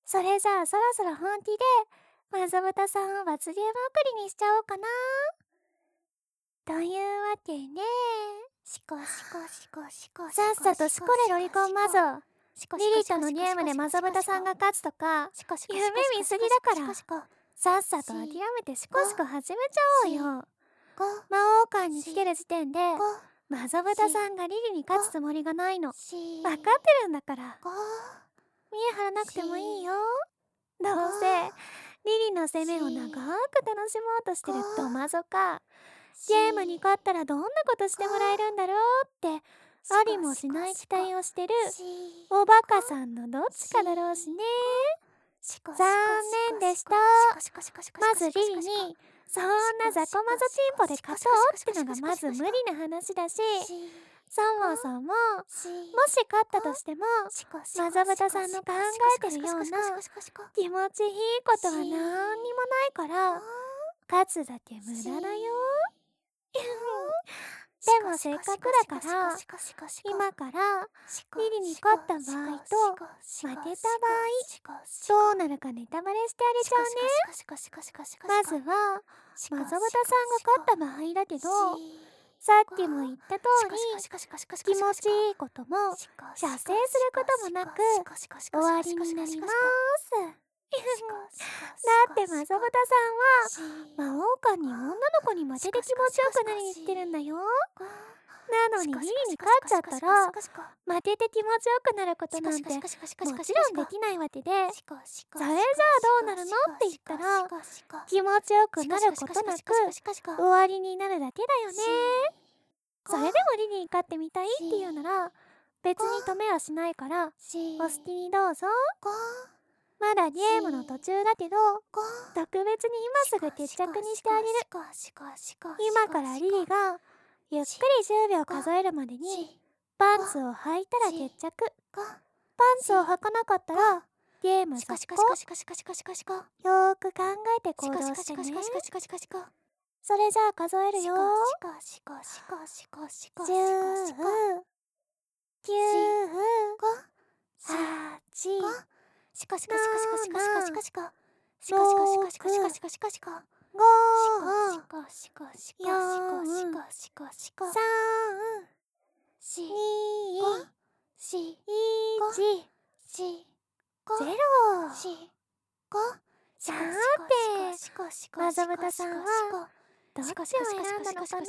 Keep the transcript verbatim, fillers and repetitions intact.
それじゃあそろそろ本気でまぞぶたさんを罰ゲーム送りにしちゃおうかな。というわけで、 シコシコシコシコさっさとしこれロリコンマゾ。リリとのゲームでマゾブタさんが勝つとか夢見すぎだから、さっさと諦めてシコシコ始めちゃおうよ。魔王館に来てる時点でマゾブタさんがリリに勝つつもりがないの分かってるんだから、見え張らなくてもいいよ。どうせリリの攻めを長く楽しもうとしてるドマゾか、ゲームに勝ったらどんなことしてもらえるんだろうってありもしない期待をしてるおバカさんのどっちかだろうしね。残念でした。まずリリにそんなザコマゾチンポで勝とうってのがまず無理な話だし、そもそももし勝ったとしてもマゾブタさんの考えてるような気持ちいいことはなんにもないから、勝つだけ無駄だよ。でもせっかくだから今からリリに勝った場合と負けた場合どうなるかネタバレしてあげちゃうね。まずはマゾブタさんが勝った場合だけど、さっきも言った通り気持ちいいことも射精することもなく終わりになります。だってマゾブタさんは魔王館に女の子に負けて気持ちよくなりに来てるんだよ。なのにリリに勝っちゃったら負けて気持ちよくなることなんてもちろんできないわけで、それじゃあどうなるのって言ったら気持ちよくなることなく終わりになるだけだよね。それでもリリに勝ってみたいっていうなら別に止めはしないからお好きにどうぞ。まだゲームの途中だけど特別に今すぐ決着にしてあげる。今からリリがゆっくりじゅうびょう数えるまでにパンツを履いたら決着、パンツを履かなかったらゲーム続行。よーく考えて行動してね。それじゃあ数えるよ。じゅう、きゅう、はち、なな、ろく、ご、よん、さん、に、いち、ゼロ。さてマゾブタさんはどっちを選んだのかな。